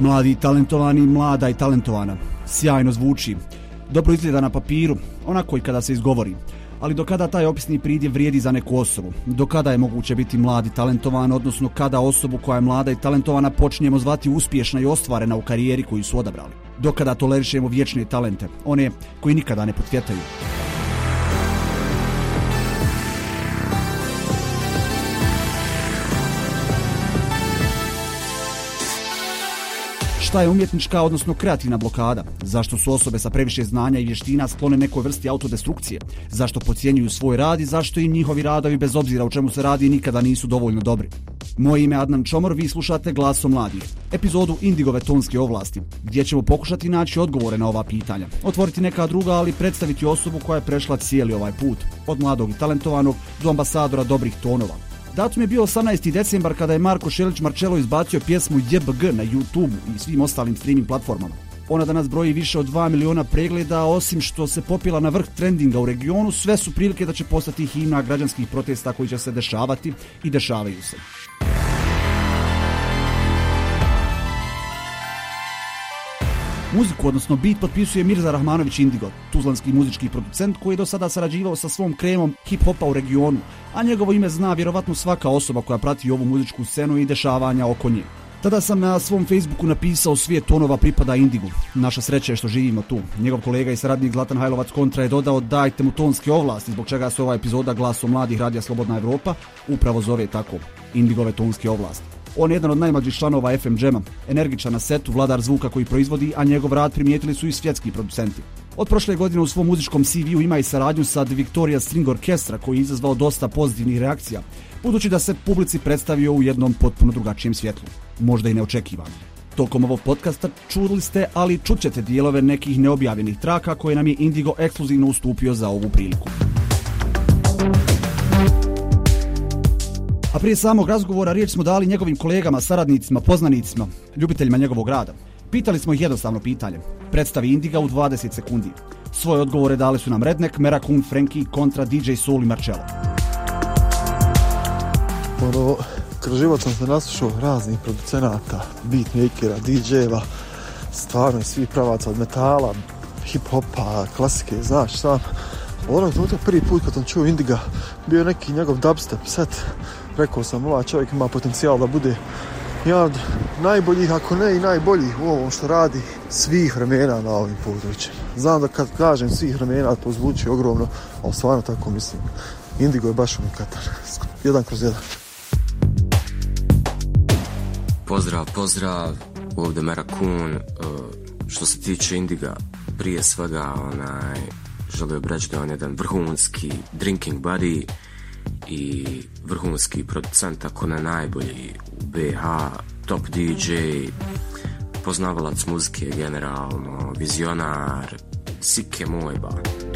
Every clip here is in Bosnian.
Mladi i talentovani, mlada i talentovana. Sjajno zvuči. Dobro izgleda na papiru, onako i kada se izgovori. Ali do kada taj opisni pridjev vrijedi za neku osobu? Do kada je moguće biti mlad i talentovan, odnosno kada osobu koja je mlada i talentovana počinjemo zvati uspješna i ostvarena u karijeri koju su odabrali? Do kada tolerišemo vječne talente, one koji nikada ne potvjetaju? Šta je umjetnička, odnosno kreativna blokada? Zašto su osobe sa previše znanja i vještina sklone nekoj vrsti autodestrukcije? Zašto podcjenjuju svoj rad i zašto im njihovi radovi, bez obzira o čemu se radi, nikada nisu dovoljno dobri? Moje ime je Adnan Čomor, vi slušate Glasom mladih, epizodu Indigove tonske ovlasti, gdje ćemo pokušati naći odgovore na ova pitanja, otvoriti neka druga, ali predstaviti osobu koja je prešla cijeli ovaj put, od mladog i talentovanog do ambasadora dobrih tonova. Datum je bio 18. decembar kada je Marko Šelić Marcello izbacio pjesmu JBG na YouTube i svim ostalim streaming platformama. Ona danas broji više od 2 miliona pregleda, osim što se popila na vrh trendinga u regionu, sve su prilike da će postati himna građanskih protesta koji će se dešavati i dešavaju se. Muziku, odnosno beat, potpisuje Mirza Rahmanović Indigo, tuzlanski muzički producent koji je do sada sarađivao sa svom kremom hip-hopa u regionu, a njegovo ime zna vjerovatno svaka osoba koja prati ovu muzičku scenu i dešavanja oko nje. Tada sam na svom Facebooku napisao svijet tonova pripada Indigu. Naša sreća je što živimo tu. Njegov kolega i saradnik Zlatan Hajlovac Kontra je dodao dajte mu tonske ovlasti, zbog čega se ova epizoda Glasom mladih Radija Slobodna Evropa upravo zove tako, Indigove tonske ovlasti. On je jedan od najmlađih članova FM Jama, energičan na setu, vladar zvuka koji proizvodi, a njegov rad primijetili su i svjetski producenti. Od prošle godine u svom muzičkom CV-u ima i saradnju sa The Victoria String Orchestra koji je izazvao dosta pozitivnih reakcija, budući da se publici predstavio u jednom potpuno drugačijem svjetlu, možda i neočekivano. Tokom ovog podcasta čuli ste, ali čućete dijelove nekih neobjavljenih traka koje nam je Indigo ekskluzivno ustupio za ovu priliku. A prije samog razgovora riječ smo dali njegovim kolegama, saradnicima, poznanicima, ljubiteljima njegovog rada. Pitali smo ih jednostavno pitanje. Predstavi Indiga u 20 sekundi. Svoje odgovore dali su nam Redneck, Merakun, Frankie, Kontra, DJ Soul i Marcello. Kroz život sam se naslušao raznih producenata, beatmakera, DJ-eva, stvarno svih pravaca od metala, hip-hopa, klasike, znaš sam. Onog trenutka prvi put kad sam čuo Indiga bio neki njegov dubstep set. Rekao sam, ovaj čovjek ima potencijal da bude jedan od najboljih, ako ne i najboljih u ovom što radi svih vremena na ovim područjima. Znam da kad kažem svih vremena to zvuči ogromno, ali stvarno tako mislim. Indigo je baš unikatan. 1/1. Pozdrav, ovdje Merakun. Što se tiče Indiga, prije svega želio bih reći da on jedan vrhunski drinking buddy i vrhunski producent, ako ne najbolji u BH, top DJ, poznavalac muzike generalno, vizionar, sike moj ba.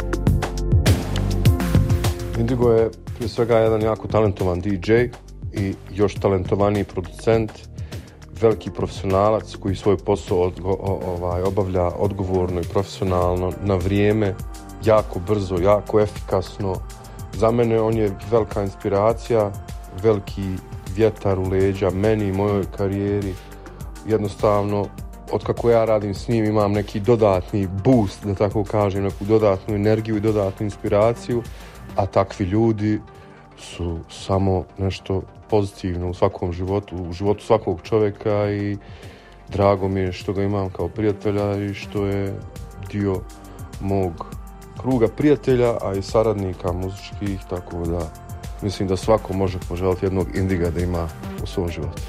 Indigo je prije svega jedan jako talentovan DJ i još talentovaniji producent, veliki profesionalac koji svoj posao obavlja odgovorno i profesionalno, na vrijeme, jako brzo, jako efikasno. Za mene on je velika inspiracija, veliki vjetar u leđa meni i mojoj karijeri. Jednostavno, otkako ja radim s njim imam neki dodatni boost, da tako kažem, neku dodatnu energiju i dodatnu inspiraciju, a takvi ljudi su samo nešto pozitivno u svakom životu, u životu svakog čovjeka i drago mi je što ga imam kao prijatelja i što je dio mog kruga prijatelja, a i saradnika muzičkih, tako da mislim da svako može poželjeti jednog Indiga da ima u svom životu.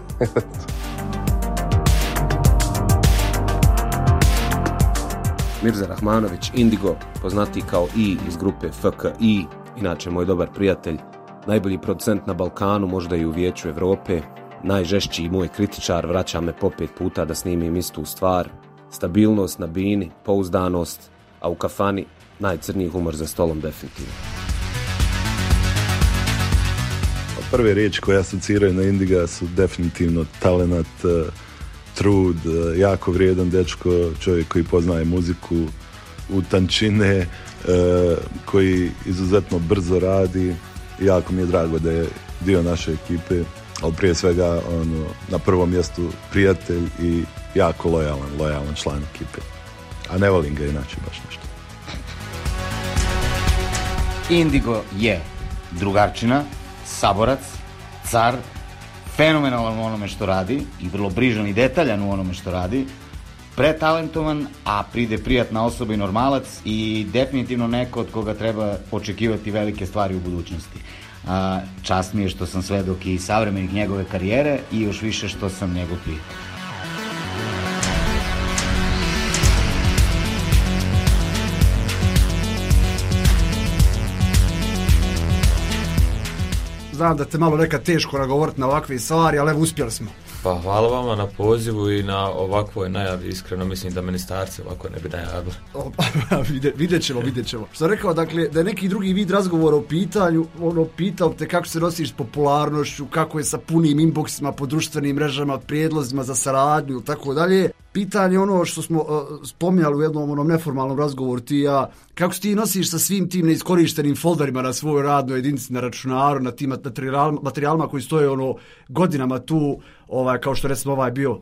Mirza Rahmanović Indigo, poznati kao I iz grupe FKI, inače moj dobar prijatelj, najbolji producent na Balkanu, možda i u Vijeću Evrope, najžešći moj kritičar, vraća me po 5 puta da snimim istu stvar, stabilnost na bini, pouzdanost, a u kafani najcrniji humor za stolom definitivno. Prve riječi koje asociraju na Indiga su definitivno talenat, trud, jako vrijedan dečko, čovjek koji poznaje muziku u tančine, koji izuzetno brzo radi. Jako mi je drago da je dio naše ekipe, ali prije svega na prvom mjestu prijatelj i jako lojalan član ekipe. A ne volim ga inače baš nešto. Indigo je drugarčina, saborac, car, fenomenalan u onome što radi i vrlo brižan i detaljan u onome što radi, pretalentovan, a pride prijatna osoba i normalac i definitivno neko od koga treba očekivati velike stvari u budućnosti. Čast mi je što sam svedok i savremenik njegove karijere i još više što sam njegov prijatelj. Znam da te malo nekad teško nagovoriti na ovakve stvari, ali evo uspjeli smo. Pa hvala vama na pozivu i na ovakvoj najavi, iskreno mislim da ministarci ovako ne bi najavili. Vidjet ćemo. Što sam rekao, dakle, da je neki drugi vid razgovora u pitanju, pitao te kako se nosiš s popularnošću, kako je sa punim inboxima po društvenim mrežama, prijedlozima za saradnju i tako dalje. Pitanje ono što smo spominjali u jednom neformalnom razgovoru ti i ja, kako se ti nosiš sa svim tim neiskorištenim folderima na svojoj radnoj jedinici, na računaru, na tim materijalima koji stoje godinama tu, kao što recimo bio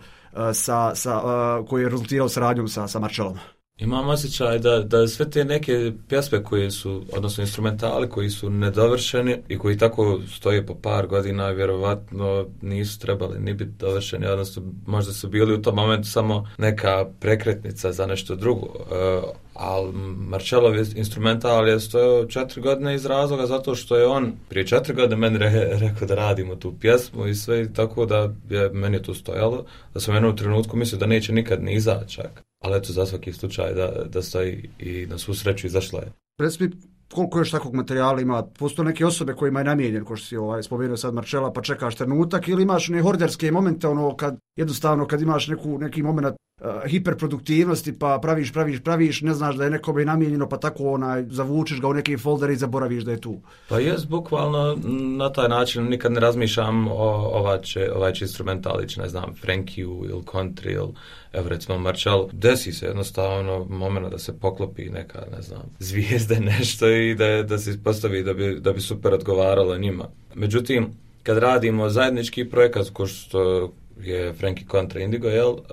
koji je rezultirao saradnjom sa Marčelom. Imam osjećaj da sve te neke pjesme koje su, odnosno instrumentali koji su nedovršeni i koji tako stoje po par godina, vjerovatno nisu trebali ni biti dovršeni, odnosno možda su bili u tom momentu samo neka prekretnica za nešto drugo. Ali Marčelov instrumental je stojao 4 godine iz razloga zato što je on prije 4 godine meni rekao da radimo tu pjesmu i sve, tako da je meni to stojalo, da sam u jednom trenutku mislio da neće nikad ni izaći čak. Ali eto, za svaki slučaj da stoji i na svu sreću izašla je. Reci mi, koliko još takvog materijala ima? Postoje neke osobe kojima je namijenjen, ko što si spomenuo sad Marčela, pa čekaš trenutak, ili imaš one horderske momente, kad imaš neki moment hiperproduktivnosti, pa praviš, ne znaš da je nekome namijenjeno, pa tako zavučeš ga u neki folder i zaboraviš da je tu. Pa jes, bukvalno na taj način nikad ne razmišljam ovaj će instrumentalić, ne znam, Frankiju ili country ili evo recimo Marčel. Desi se jednostavno moment da se poklopi neka, ne znam, zvijezde nešto i da se ispostavi da bi super odgovaralo njima. Međutim, kad radimo zajednički projekat ko što je Frankie kontra Indigo,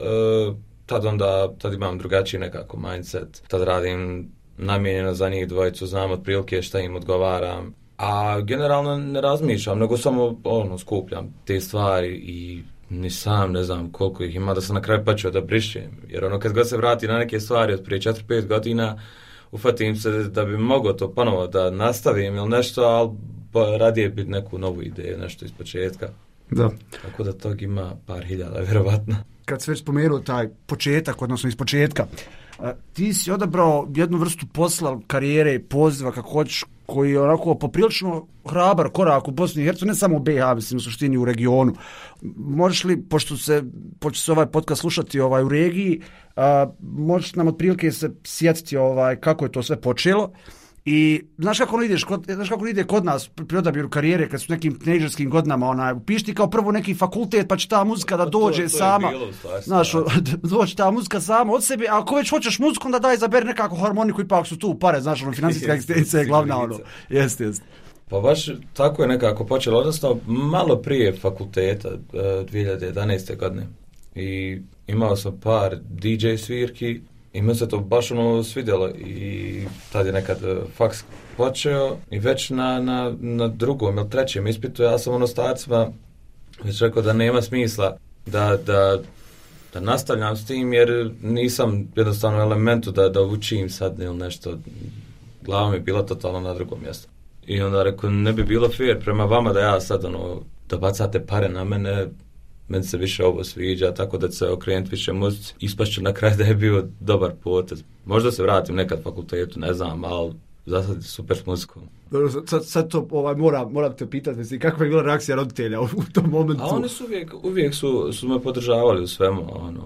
tad imam drugačiji nekako mindset. Tad radim namijenjeno za njih dvojicu, znam otprilike šta im odgovaram. A generalno ne razmišljam, nego samo skupljam te stvari i ni sam ne znam koliko ih ima da sam na kraju počeo da brišem. Jer kad god se vrati na neke stvari od prije 4-5 godina, ufatim se da bi mogao to ponovo da nastavim ili nešto, ali radije biti neku novu ideju, nešto iz početka. Da. Tako da tog ima par hiljada, vjerovatno. Kad se već spomenuo taj početak, odnosno iz početka, ti si odabrao jednu vrstu posla, karijere i poziva, kako hoćeš, koji je onako poprilično hrabar korak u Bosni i Hercegovini, ne samo u BiH, mislim u suštini u regionu. Možeš li, pošto se ovaj podcast slušati u regiji, možeš nam otprilike se sjetiti kako je to sve počelo. I znaš kako ide kod nas pri odabiru karijere kad su nekim teenagerskim godinama upišti kao prvo neki fakultet pa će ta muzika da dođe sama. Znaš, dođe ta muzika sama od sebe, a ako već hoćeš muziku onda daj izaberi nekako harmoniku, ipak su tu pare, znaš, financijska egzistencija je glavna, Jeste. Pa baš tako je nekako počelo, odnosno malo prije fakulteta 2011. godine. I imao sam par DJ svirki. I mi se to baš svidjelo i tad je nekad faks počeo i već na drugom ili trećem ispitu ja sam starcima već rekao da nema smisla da nastavljam s tim jer nisam jednostavno u elementu da učim sad ili nešto. Glava mi je bila totalno na drugom mjestu. I onda rekao ne bi bilo fair prema vama da ja sad da bacate pare na mene. Meni se više ovo sviđa, tako da se okrenuti više muzici. Ispašće na kraju da je bio dobar potez. Možda se vratim nekad fakultetu, ne znam, ali za sad je super s muzikom. Sad to moram te pitati, kakva je bila reakcija roditelja u tom momentu? A oni su uvijek su me podržavali u svemu,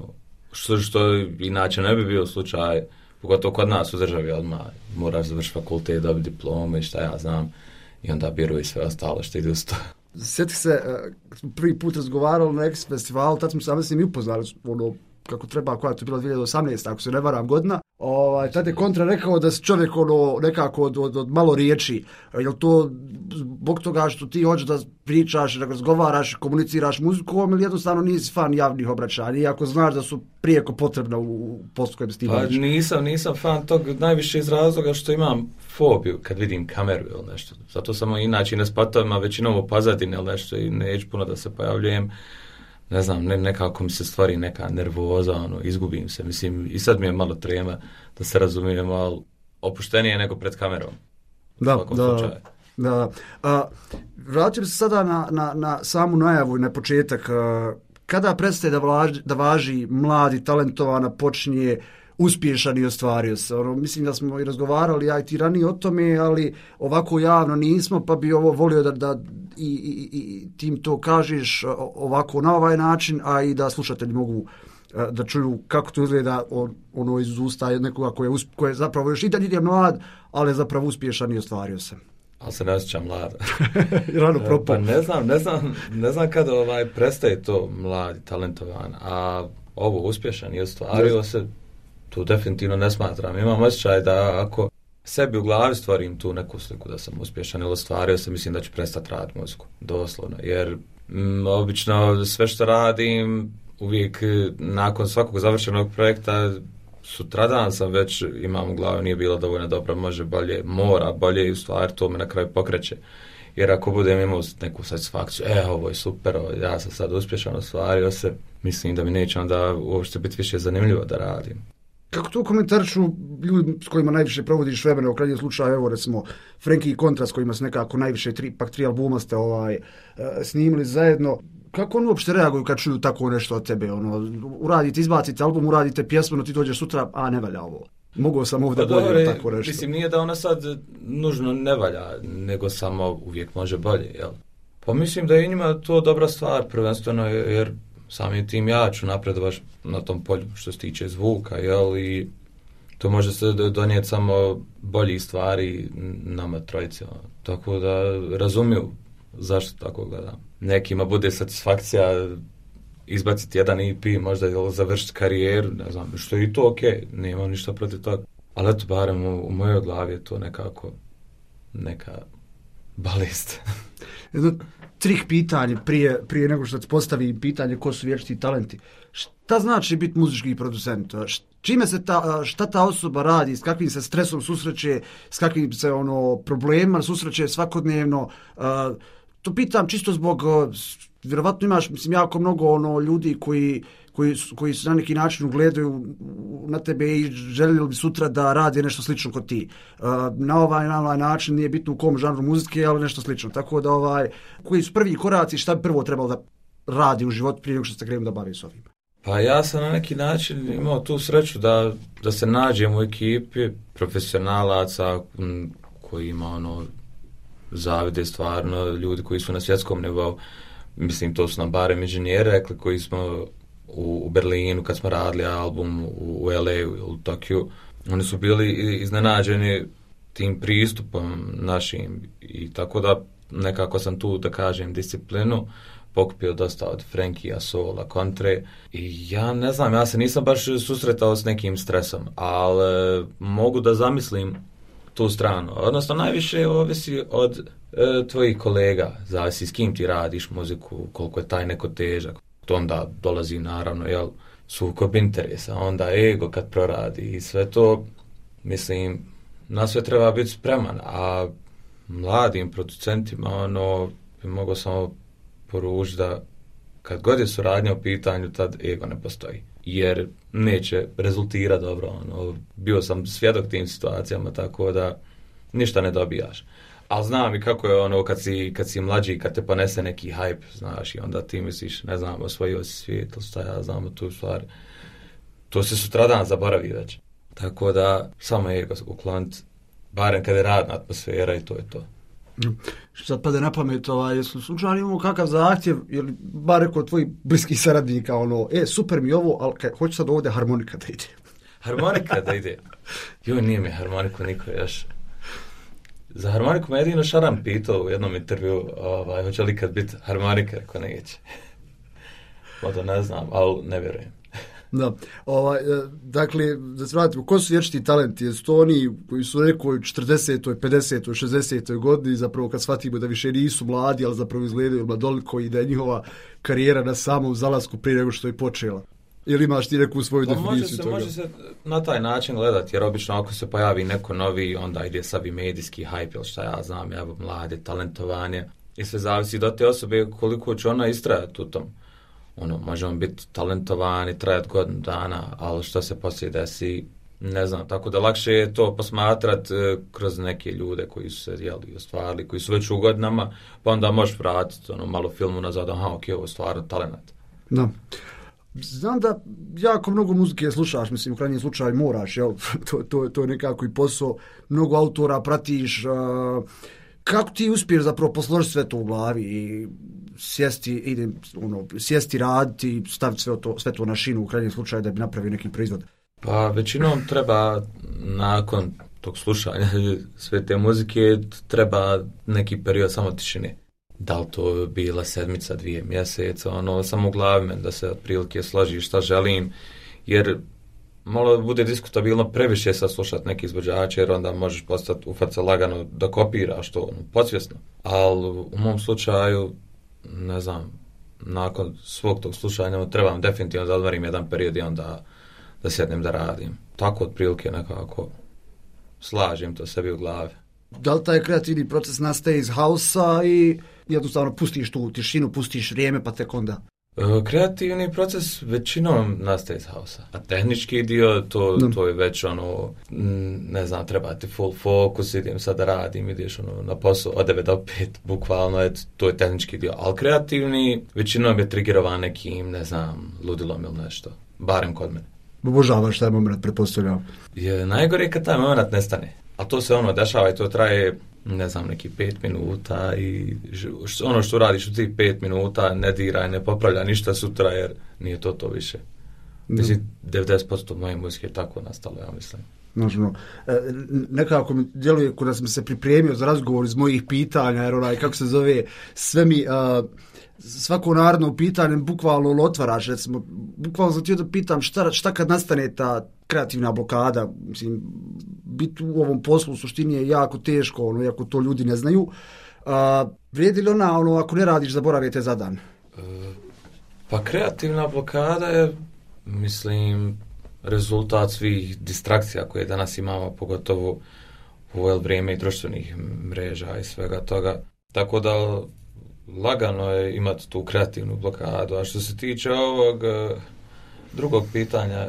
što inače ne bi bio slučaj, pogotovo kod nas u državi odmah. Moraš završiti fakultet, dobiti diplome i šta ja znam, i onda biru i sve ostalo što ide uz to. Sjeti se, kad smo prvi put razgovarali na X festivalu, tad smo se s njim upoznali kako treba, koja je to bila 2018, ako se ne varam godina, Tad je Kontra rekao da si čovjek nekako od malo riječi. Je li to zbog toga što ti hoćeš da pričaš, da razgovaraš, komuniciraš muzikom ili jednostavno nisi fan javnih obraćanja, iako znaš da su prijeko potrebna u poslu kojem si ti baviš? Nisam fan tog najviše iz razloga što imam fobiju kad vidim kameru ili nešto. Zato sam inače na spatovima većinom u pozadini ili nešto i neću puno da se pojavljujem. Ne znam, nekako mi se stvari neka nervoza, izgubim se, mislim, i sad mi je malo trema, da se razumijem, ali opuštenije nego pred kamerom. Da. Vratit ću se sada na samu najavu i na početak. Kada prestaje da važi mladi, talentovana, počinje uspješan i ostvario se? Mislim da smo i razgovarali, ja i ti ranije o tome, ali ovako javno nismo, pa bi ovo volio da i tim to kažeš ovako na ovaj način, a i da slušatelji mogu da čuju kako to izgleda iz usta nekoga koji je zapravo još i dalje je mlad, ali je zapravo uspješan i ostvario se. Ali se ne osjećam mlada. Rano propao. Pa ne znam kada prestaje to mladi, talentovan, a ovo uspješan i ostvario se, to definitivno ne smatram. Imam osjećaj da ako sebi u glavi stvorim tu neku sliku da sam uspješan ili ostvario se, mislim da ću prestati raditi muziku, doslovno, jer obično sve što radim, uvijek nakon svakog završenog projekta, sutradan sam već imam u glavi, nije bilo dovoljno dobro, može bolje, mora bolje i u stvari to me na kraju pokreće. Jer ako budem imao neku satisfakciju, ovo je super, ja sam sad uspješan, ostvario se, mislim da mi neće onda uopšte biti više zanimljivo da radim. Kako to komentarišu ljudi s kojima najviše provodiš vremena, u krajnjem slučaju, evo recimo Frenkie i Kontra s kojima se nekako najviše tri albuma ste snimili zajedno, kako oni uopšte reaguju kad čuju tako nešto od tebe? Uradite, izbacite album, uradite pjesmu, no ti dođeš sutra, ne valja ovo. Mogao sam ovdje bolje, tako nešto. Mislim, nije da ona sad nužno ne valja, nego samo uvijek može bolje, jel? Pa mislim da je njima to dobra stvar, prvenstveno, jer samim tim ja ću napredovati na tom polju što se tiče zvuka, jel, i to može se donijeti samo bolji stvari nama trojicima. Tako da razumiju zašto tako gledam. Nekima bude satisfakcija izbaciti jedan EP, možda završiti karijeru, ne znam, što je i to okej, nemam ništa protiv toga. Ali eto, barem u mojoj glavi je to nekako neka balist. Jedno trik pitanje prije nego što se postavi pitanje ko su vječiti talenti. Šta znači biti muzički producent? Čime se šta ta osoba radi, s kakvim se stresom susreće, s kakvim se problemima susreće svakodnevno? To pitam čisto zbog, vjerovatno imaš, mislim, jako mnogo ljudi koji se na neki način ugledaju na tebe i željeli bi sutra da radi nešto slično kod ti. Na ovaj način, nije bitno u kom žanru muzike, ali nešto slično. Tako da koji su prvi koraci, šta bi prvo trebalo da radi u životu prije nego što se krenem da bavi s ovim? Pa ja sam na neki način imao tu sreću da se nađem u ekipi profesionalaca koji ima zavide stvarno, ljudi koji su na svjetskom nivou. Mislim, to su nam barem inženjeri rekli koji smo u Berlinu kad smo radili album, u LA, u Tokiju. Oni su bili iznenađeni tim pristupom našim i tako da nekako sam tu, da kažem, disciplinu pokupio dosta od Frenkija, Sola, Kontre i ja ne znam, ja se nisam baš susretao s nekim stresom, ali mogu da zamislim tu stranu. Odnosno, najviše ovisi od tvojih kolega, zavisi s kim ti radiš muziku, koliko je taj neko težak. To onda dolazi naravno, sukob interesa, onda ego kad proradi i sve to, mislim, na sve treba biti spreman, a mladim producentima, bi mogao samo poručiti da kad god je suradnja u pitanju, tad ego ne postoji. Jer neće rezultirati dobro. Bio sam svjedok tim situacijama, tako da ništa ne dobijaš. Ali znam i kako je kad si mlađi, kad te ponese neki hype, znaš, i onda ti misliš, ne znam, osvojio si svijet, ili šta ja znam tu stvar. To se sutradan zaboravi već. Tako da samo ego ukloniti, barem kad je radna atmosfera i to je to. Što sad pade na pamet, jesu slučajno imamo kakav zahtjev, ili bar rekao tvojih bliskih saradnika, super mi ovo, ali hoću sad ovdje harmonika da ide. Harmonika da ide? Joj, nije mi harmoniku niko još. Za harmoniku me jedino Šaran pitao u jednom intervju, hoće li kad biti harmonika, ako neće. Možda ne znam, ali ne vjerujem. Da. Dakle, da se vratimo, ko su vječiti talenti? Jesu to oni koji su u nekoj 40. 50. 60. godini, zapravo kad shvatimo da više nisu mladi, ali zapravo izgledaju mladoliko i da je njihova karijera na samom zalasku prije nego što je počela? Ili imaš ti neku svoju definiciju toga? Može se na taj način gledati, jer obično ako se pojavi neko novi, onda ide savi medijski hype, ili šta ja znam, evo mlade, talentovanje. I sve zavisi do te osobe koliko će ona istrajati u tom. Može on biti talentovan i trajati godinu dana, ali što se poslije desi, ne znam. Tako da lakše je to posmatrati kroz neke ljude koji su se ostvarili, koji su već u godinama, pa onda možeš vratiti malo filmu nazad, ok, ovo je stvarno talent. Da. Znam da jako mnogo muzike slušaš, mislim, u krajnjem slučaju moraš, jel? To je nekako i posao, mnogo autora pratiš. Kako ti uspiješ zapravo posložiti sve to u glavi i sjesti raditi, staviti sve to na šinu u krajnjem slučaju da bi napravio neki proizvod? Pa većinom treba nakon tog slušanja sve te muzike treba neki period samo tišine. Da li to bila sedmica, 2 mjeseca, samo u glavi me da se otprilike složi šta želim, jer malo bude diskutabilno previše sad slušati neki izvođače, jer onda možeš postati ufat lagano da kopiraš to podsvjesno. Ali u mom slučaju, ne znam, nakon svog tog slušanja trebam definitivno da odvarim jedan period i onda da sjednem da radim. Tako otprilike nekako slažem to sebi u glavi. Da li taj kreativni proces nastaje iz hausa i jednostavno pustiš tu tišinu, pustiš vrijeme pa tek onda? Kreativni proces većinom nastaje iz hausa, a tehnički dio to je već ne znam, treba ti full focus, idem sad da radim, ideš na posao od 9 do 5, bukvalno, to je tehnički dio, ali kreativni većinom je triggerovan nekim, ne znam, ludilom ili nešto, barem kod mene. Obožavaš taj moment, pretpostavljam. Najgore je kad taj moment nestane, a to se dešava i to traje, ne znam, neki 5 minuta i ono što radiš u tih 5 minuta ne diraj, ne popravlja ništa sutra jer nije to više. Mislim, 90% moje muzike je tako nastalo, ja mislim. Nekako mi djeluje kada sam se pripremio za razgovor iz mojih pitanja, jer kako se zove, sve mi... svako naredno pitanje bukvalno otvaraš, recimo, bukvalno sam htio da pitam šta kad nastane ta kreativna blokada, mislim, biti u ovom poslu u suštini je jako teško, iako to ljudi ne znaju. Vrijedi li ona, ako ne radiš, zaboravite za dan? Pa kreativna blokada je, mislim, rezultat svih distrakcija koje danas imamo, pogotovo u ovo vrijeme i društvenih mreža i svega toga. Tako da lagano je imati tu kreativnu blokadu. A što se tiče ovog drugog pitanja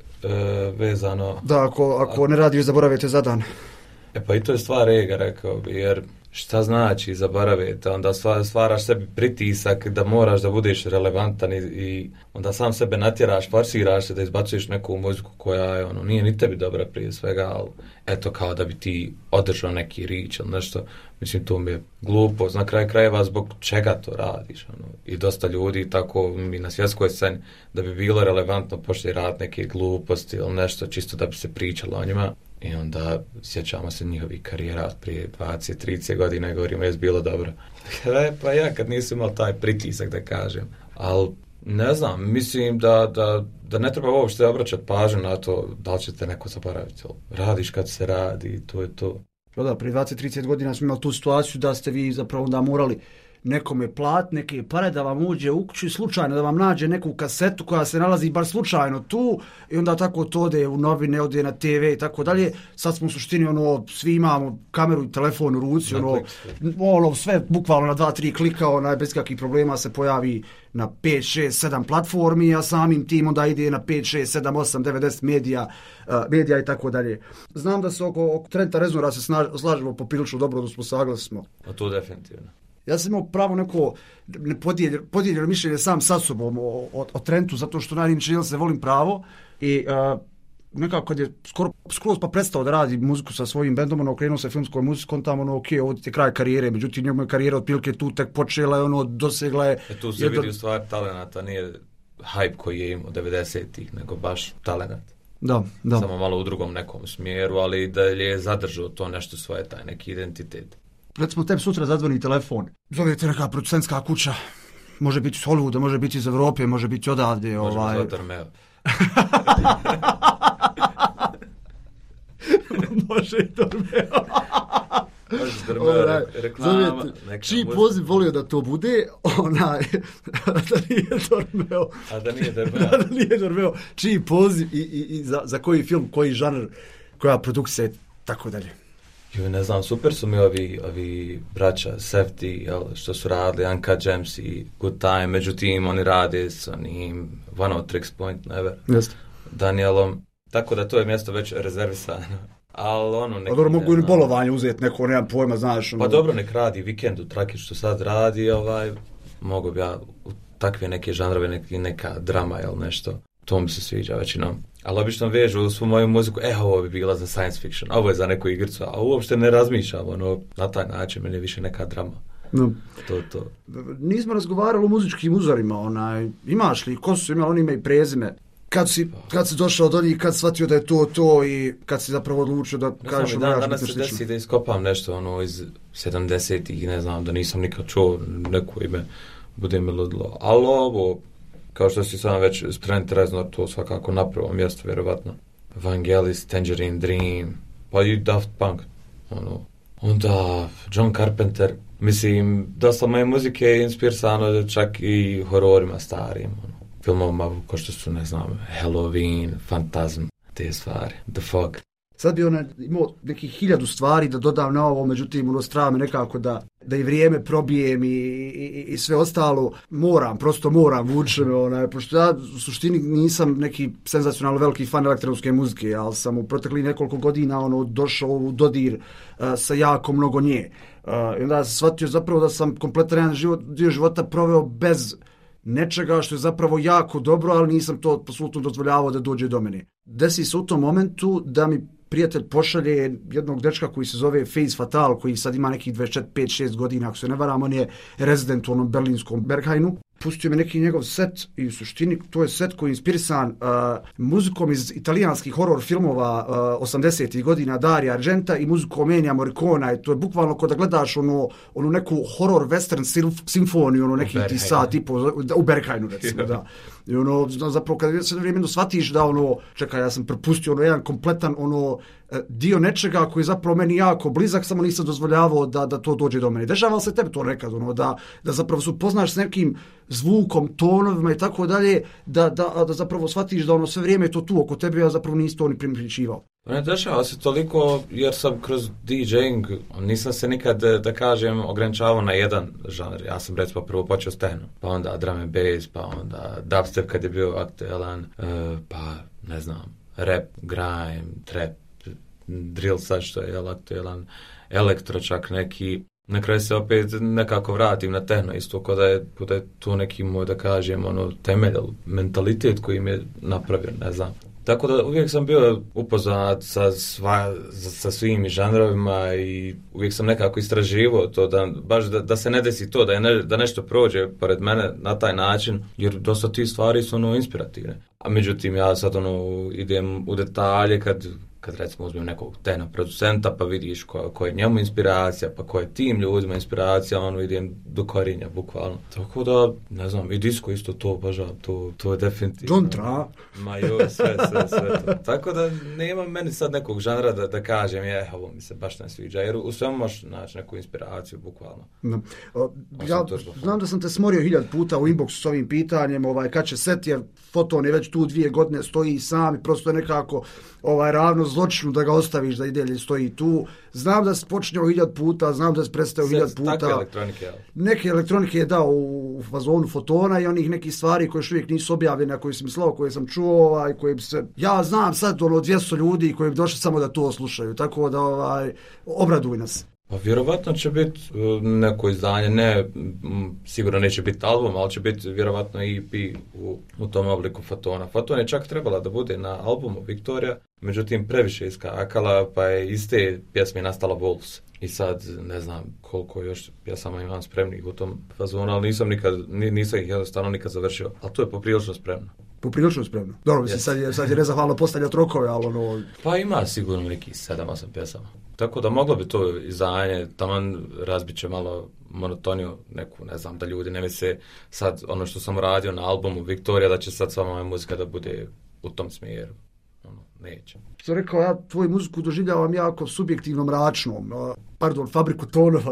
vezano... Da, ako ne radiš, zaboravite za dan. Pa i to je stvar ega, rekao bi, jer šta znači zaboravite? Onda stvaraš sebi pritisak da moraš da budeš relevantan i onda sam sebe natjeraš, forsiraš se da izbacuješ neku muziku koja je, nije ni tebi dobra prije svega, ali eto kao da bi ti održao neki rič ili nešto. Mislim, to mi je glupo, na kraju krajeva zbog čega to radiš. I dosta ljudi tako mi na svjetskoj sceni da bi bilo relevantno početi raditi neke gluposti ili nešto čisto da bi se pričalo o njima. I onda sjećamo se njihovih karijera prije 20-30 godina i govorimo je bilo dobro. Pa ja kad nisam imao taj pritisak da kažem. Ali ne znam, mislim da ne treba uopšte obraćati pažnju na to da li ćete neko zaboraviti. Radiš kad se radi, to je to. Da, prije 20-30 godina smo imali tu situaciju da ste vi zapravo onda morali nekome platiti neke pare da vam uđe u kuću i slučajno da vam nađe neku kasetu koja se nalazi bar slučajno tu i onda tako to ode u novine, ode na TV i tako dalje. Sad smo u suštini svi imamo kameru i telefon u ruci, sve bukvalno na 2-3 klika, bez kakvih problema se pojavi na 5, 6, 7 platformi, a samim tim onda ide na 5, 6, 7, 8, 9, 10 medija i tako dalje. Znam da se oko Trenta Reznora se slažemo poprilično dobro, da smo saglasni. A to definitivno. Ja sam imao pravo neko podijeljeno mišljenje sam sa sobom o Trentu, zato što najniče se volim pravo i nekako kad je skoro pa prestao da radi muziku sa svojim bendom, okrenuo se filmskoj muzikom, tamo ok, ovo ti je kraj karijere, međutim njegova karijera otprilike tu tek počela je, dosegla je... Tu se vidi u stvari talenata, nije hype koji je imao 90-ih, nego baš talenat. Da. Samo malo u drugom nekom smjeru, ali da je zadržao to nešto svoje, taj neki identitet. Recimo, tebi sutra zadzvoni telefon. Zovete neka producentska kuća. Može biti iz Hollywooda, može biti iz Evrope, može biti odavde. Može biti Armeo. Može i Dormeo. Reklama. Čiji poziv volio da to bude, da nije Dormeo. A da nije Dormeo. Čiji poziv i za koji film, koji žanr, koja produkcija i tako dalje. Ne znam, super su mi ovi braća Safety, što su radili Uncut Gems i Good Time, međutim oni rade s onim One of Tricks Point Never, Danielom, tako da to je mjesto već rezervisano. Ali dobro, mogu i bolovanje uzeti neko, nemam pojma, znaš. Pa dobro, nek radi Weekend u Traki što sad radi, mogu bi ja u takve neke žanrove, neka drama ili nešto. To mi se sviđa većinom. Ali obično vežu svu moju muziku, ovo bi bila za science fiction, ovo je za neku igricu, a uopšte ne razmišljam, na taj način meni je više neka drama. No. To. Nismo razgovarali o muzičkim uzorima, imaš li, ko su imali, oni imaju prezime? Kad si došao do njih, kad shvatio da je to i kad si zapravo odlučio da kažeš danas se desi da iskopam nešto iz 70-ih, ne znam, da nisam nikad čuo neko ime, bude mi ludilo. Ali ovo, kao što si sam već Trent Reznor, to svakako na prvom mjestu, vjerovatno. Vangelis, Tangerine Dream, pa i Daft Punk. Onda John Carpenter. Mislim, dosta moje muzike je inspirisano čak i hororima starim. Filmovima kao što su, ne znam, Halloween, Phantasm, te stvari, The Fog. Sad bi imao nekih 1000 stvari da dodam na ovo, međutim, strava me nekako da i vrijeme probijem i sve ostalo. Prosto moram, vuče me, pošto ja u suštini nisam neki senzacionalno veliki fan elektronske muzike, ali sam u proteklih nekoliko godina došao u dodir sa jako mnogo nje. I onda sam shvatio zapravo da sam kompletan jedan dio života proveo bez nečega što je zapravo jako dobro, ali nisam to apsolutno dozvoljavao da dođe do mene. Desi se u tom momentu da mi prijatelj pošalje jednog dečka koji se zove Phase Fatal, koji sad ima nekih 25-6 godina, ako se ne varam, on je rezident u onom berlinskom Berghainu. Pustio me neki njegov set i u suštini to je set koji je inspirisan muzikom iz italijanskih horror filmova 80-ih godina Dario Argenta i muzikom Ennija Morricona, i to je bukvalno kao da gledaš onu neku horror western simfoniju, neki ti sat i u Berghainu recimo, da. I zapravo kad se vremenu shvatiš da čekaj, ja sam propustio jedan kompletan dio nečega koji je zapravo meni jako blizak, samo nisam dozvoljavao da to dođe do mene. Dešava se tebi to nekad, da zapravo se upoznaš s nekim zvukom, tonovima i tako dalje, da zapravo shvatiš da sve vrijeme je to tu oko tebe, a zapravo nisi to ni primjećivao. Ne dešava se toliko jer sam kroz DJing, nisam se nikad, da kažem, ograničavao na jedan žanr. Ja sam recimo prvo počeo s techno, pa onda drum and bass, pa onda dubstep kad je bio aktualan, pa ne znam, rap, grime, trap, drill sad što je aktualan, elektro čak neki. Na kraju se opet nekako vratim na techno, isto kao da je to neki moj, da kažem, temelj, mentalitet koji mi je napravio, ne znam. Tako da uvijek sam bio upoznat sa svim žanrovima i uvijek sam nekako istraživao to, da se ne desi to, da nešto prođe pored mene na taj način, jer dosta tih stvari su inspirativne. A međutim, ja sad idem u detalje kad recimo uzmem nekog techno producenta, pa vidiš koja je njemu inspiracija, pa koja je tim ljudima inspiracija, idem do korinja, bukvalno. Tako da, ne znam, i disco isto to obožavam, to je definitivno. John Tra. Ma joj, sve to. Tako da nema meni sad nekog žanra da kažem, ovo mi se baš ne sviđa, jer u svemu možeš naći neku inspiraciju, bukvalno. No. Ja znam da sam te smorio 1000 puta u inboxu s ovim pitanjem, kad će set, jer Foton je već tu 2 godine, stoji sam i prosto je nekako ravno zločinu da ga ostaviš da i dalje stoji tu. Znam da si počinjao 1000 puta, znam da si prestao 1000 puta. Takve elektronike, jel? Neke elektronike je dao u fazonu Fotona i onih nekih stvari koje još uvijek nisu objavljene, koje sam mislao, koje sam čuo, koje bi se... Ja znam sad 200 ljudi koji bi došli samo da to slušaju, tako da obraduj nas. Pa vjerovatno će biti neko izdanje, ne, sigurno neće biti album, ali će biti vjerovatno EP u tom obliku Fotona. Foton je čak trebala da bude na albumu Victoria, međutim previše iskakala, pa je iz te pjesme nastala Wolves. I sad ne znam koliko još pjesama imam spremnih u tom fazonu, ali nisam ih jednostavno nikad završio. Ali to je poprilično spremno. Poprilično spremno. Dobro, yes. sad je nezahvalno postavljati rokove, ali Pa ima sigurno nekih 7-8 pjesama. Tako da moglo bi to izdanje, taman razbit će malo monotoniju neku, ne znam, da ljudi ne misle sad što sam radio na albumu Victoria, da će sad sva moja muzika da bude u tom smjeru. Neće. Što rekao, ja tvoju muziku doživljavam jako subjektivno mračnom. Fabriku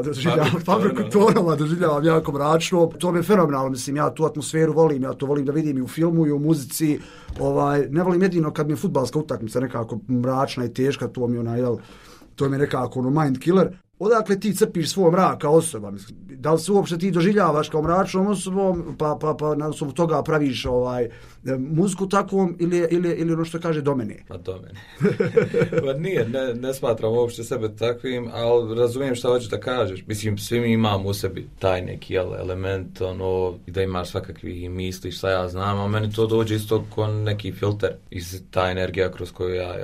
tonova doživljavam jako mračno. To mi je fenomenalno, mislim, ja tu atmosferu volim, ja to volim da vidim i u filmu i u muzici. Ne volim jedino kad mi je fudbalska utakmica nekako mračna i teška, to mi je nekako mind killer. Odakle ti crpiš svoj mrak kao osoba? Mislim, da li se uopšte ti doživljavaš kao mračnom osobom, pa na osnovu toga praviš muziku takvom ili ono što kaže do mene? Pa do mene. Pa nije, ne smatram uopšte sebe takvim, ali razumijem šta hoćeš da kažeš. Mislim, svi mi imamo u sebi taj neki element, da imaš svakakvi misli, šta ja znam, a meni to dođe isto kao neki filter iz ta energija kroz koju ja,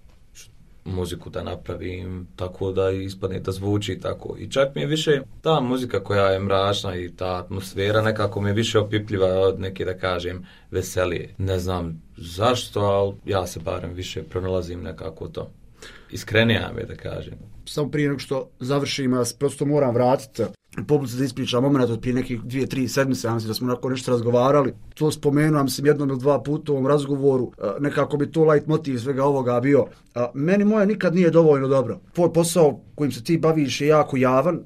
muziku da napravim tako da ispadne da zvuči tako. I čak mi je više ta muzika koja je mračna i ta atmosfera nekako mi je više opipljiva od neke, da kažem, veselije. Ne znam zašto, ali ja se barem više pronalazim nekako to. Iskrenija mi je, da kažem. Samo prije nego što završim, ja prosto moram vratiti publici da ispričam moment od prije nekih 2-3 sedmice, ja mislim da smo onako nešto razgovarali. To spomenuo, mislim, jednom ili dva puta u ovom razgovoru, nekako bi to light motiv svega ovoga bio. Meni moje nikad nije dovoljno dobro. Tvoj posao kojim se ti baviš je jako javan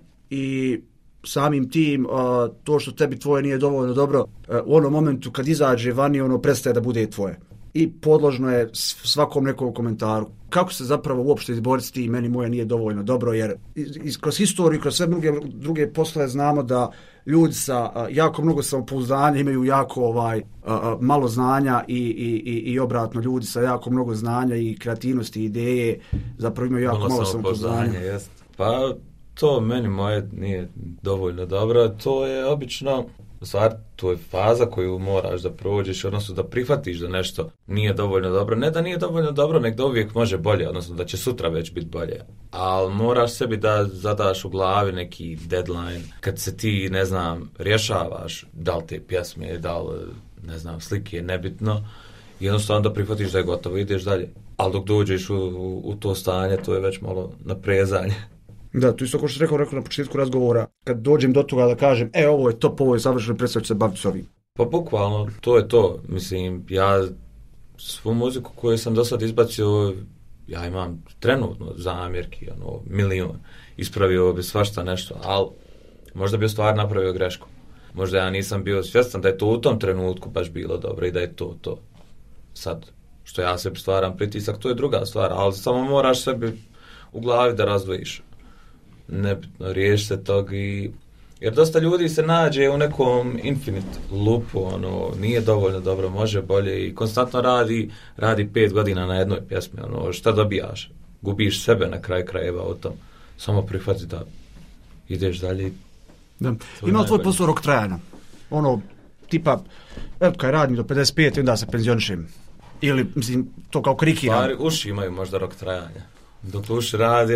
i samim tim to što tebi tvoje nije dovoljno dobro, u onom momentu kad izađe vani, ono prestaje da bude tvoje. I podložno je svakom nekom komentaru. Kako se zapravo uopšte izboriti s tim, meni moje nije dovoljno dobro, jer kroz historiju, kroz sve druge poslove znamo da ljudi sa jako mnogo samopouzdanja imaju jako malo znanja i obratno, ljudi sa jako mnogo znanja i kreativnosti i ideje zapravo imaju jako malo samopouzdanja. Pa to meni moje nije dovoljno dobro, to je obično stvar, to je faza koju moraš da prođeš, odnosno da prihvatiš da nešto nije dovoljno dobro. Ne da nije dovoljno dobro, nek da uvijek može bolje, odnosno da će sutra već biti bolje. Ali moraš sebi da zadaš u glavi neki deadline, kad se ti, ne znam, rješavaš da li te pjesme, da li, ne znam, slike je nebitno, jednostavno da prihvatiš da je gotovo, ideš dalje. Ali dok dođeš u to stanje, to je već malo naprezanje. Da, tu isto kao što rekao na početku razgovora, kad dođem do toga da kažem, ovo je top, ovo je završeno, predstavljaju se baviti s ovim. Pa bukvalno, to je to. Mislim, ja svu muziku koju sam do sad izbacio, ja imam trenutno zamjerki, milion. Ispravio bi svašta nešto, ali možda bi u stvari napravio grešku. Možda ja nisam bio svjestan da je to u tom trenutku baš bilo dobro i da je to. Sad, što ja sebi stvaram pritisak, to je druga stvar, ali samo moraš sebi u glavi da razdvojiš. Nebitno, riješi se tog jer dosta ljudi se nađe u nekom infinite loopu, nije dovoljno dobro, može bolje i konstantno radi 5 godina na jednoj pjesmi, šta dobijaš? Gubiš sebe na kraj krajeva o tom. Samo prihvati da ideš dalje. Da. Ima li tvoj posao rok trajanja? Tipa, kaj radim do 55 i onda se penzionišem. Ili, mislim, to kao krikiram. Uši imaju možda rok trajanja. Dok uši radi,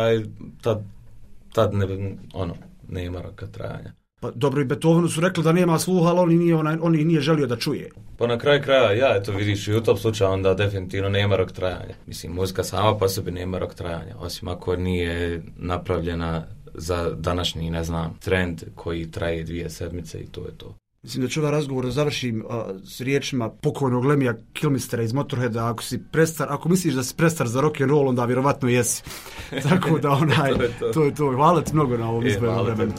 tad nema roka trajanja. Pa dobro, i Beethovenu su rekli da nema sluha, ali on ih nije želio da čuje. Pa na kraju kraja, eto vidiš i u tom slučaju onda definitivno nema rok trajanja. Mislim, muzika sama po sebi nema rok trajanja, osim ako nije napravljena za današnji, ne znam, trend koji traje 2 sedmice i to je to. Mislim da ću ovaj razgovor da završim s riječima pokojnog Lemmija Kilmistera iz Motorheada. Ako misliš da si prestar za rock and roll, onda vjerovatno jesi. Tako da to je to. Hvala ti mnogo na ovom izbojenom vremenu.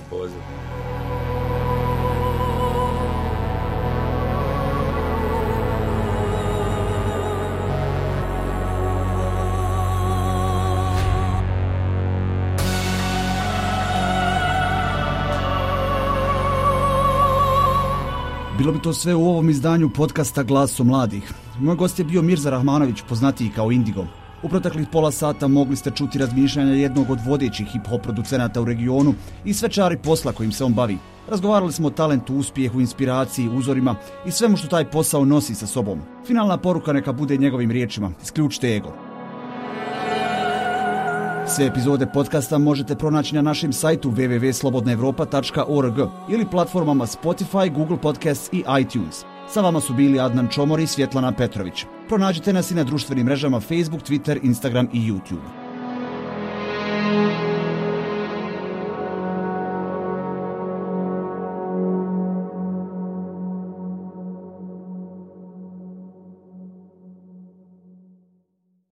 Bilo bi to sve u ovom izdanju podcasta Glasom mladih. Moj gost je bio Mirza Rahmanović, poznatiji kao Indigo. U proteklih pola sata mogli ste čuti razmišljanja jednog od vodećih hip-hop producenata u regionu i svečari posla kojim se on bavi. Razgovarali smo o talentu, uspjehu, inspiraciji, uzorima i svemu što taj posao nosi sa sobom. Finalna poruka neka bude njegovim riječima: isključite ego. Sve epizode podcasta možete pronaći na našem sajtu www.slobodnaevropa.org ili platformama Spotify, Google Podcasts i iTunes. Sa vama su bili Adnan Čomor i Svjetlana Petrović. Pronađite nas i na društvenim mrežama Facebook, Twitter, Instagram i YouTube.